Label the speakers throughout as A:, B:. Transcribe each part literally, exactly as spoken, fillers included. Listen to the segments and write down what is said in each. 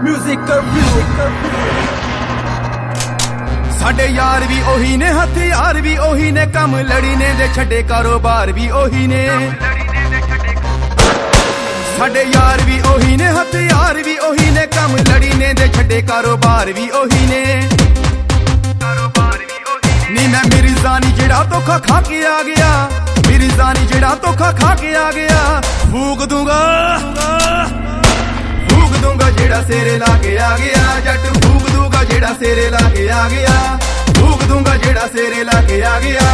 A: Music साडे यार भी ओही ने, हथियार भी ओही ने, कम लड़ी ने दे छड़े कारोबार भी ओही ने। साडे यार भी ओही ने, हथियार भी ओही ने, कम लड़ी ने दे छड़े कारोबार भी ओही ने। नी मैं मिर्जानी जेड़ा धोखा खा के आ गया, मिर्जानी जेड़ा धोखा खा के आ गया, फूक दूंगा फूक दूंगा जेड़ा सेरे लाके आ गया, जट फूक दूंगा जेड़ा सेरे लाके आ गया, फूक दूंगा जेड़ा सेरे लाके आ गया।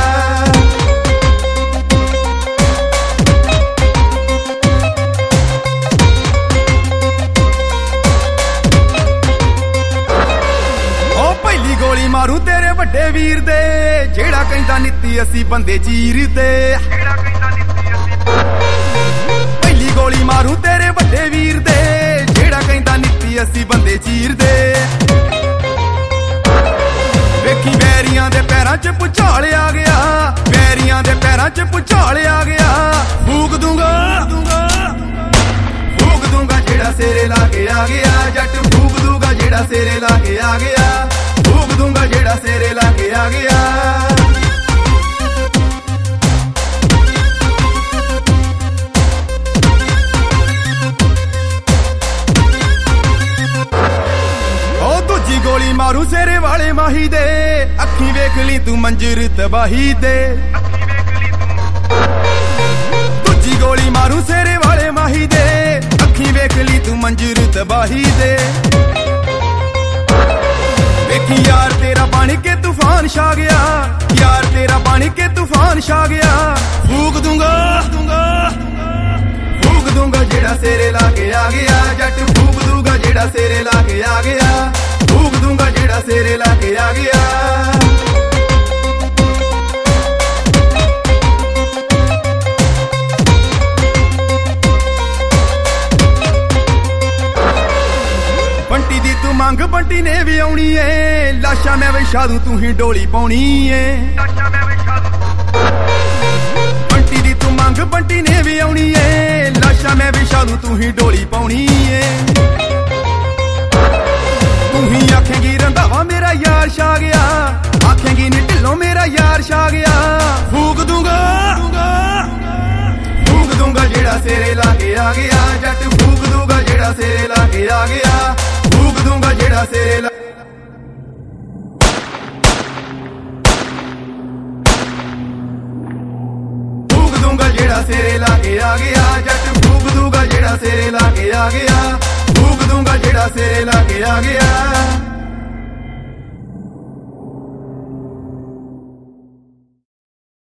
A: गोली मारू तेरे वड्डे वीर दे, जेड़ा कहंदा नीती असी बंदे चीर दे। पहली गोली मारू तेरे वड्डे वीर दे, जेड़ा कहंदा नीती असी बंदे चीर दे। वेखी बैरियां दे पैरां च भुचाल आ गया, बैरियां दे पैरां च भुचाल आ गया, फूक दूंगा फूक दूंगा जेड़ा सेरे लाके आ गया, जट फूक दूंगा जेड़ा सेरे लाके आ गया, फूक दूंगा जेड़ा सेरे लाके आ गया। ओ दूजी गोली मारू सेरे वाले माही दे, अखी वेख ली तू मंजर तबाही दे। दूजी गोली मारू सेरे वाले माही दे, अखी वेख ली तू मंजर तबाही दे। देखी यार तेरा पानी के तूफान छा गया, यार तेरा पानी के तूफान छा गया, फूक दूंगा फूक दूंगा जेड़ा सेरे लाके आ गया, जट फूक दूंगा जेड़ा सेरे लाके आ गया, फूक दूंगा जेड़ा सेरे लाके आ गया। बंटी दी तू मंग बंटी ने भी आउणी है, लाशा मैं विछा दूं तू ही डोली पाउणी है। बंटी दी तू मंग बंटी ने भी आउणी है, लाशा मैं विछा दूं तू ही डोली पाउणी है। तू ही आखेंगी रंधावा मेरा यार छा गया, आखेंगी नी ढिल्लों मेरा यार छा गया, फूक दूंगा फूक दूंगा जेड़ा सेरे लाके आ गया, जट फूक दूंगा जेड़ा सेरे लाके आ गया, फूक दूंगा जेड़ा सेरे ला फूक दूंगा जेड़ा सेरे लाके आ गया, जट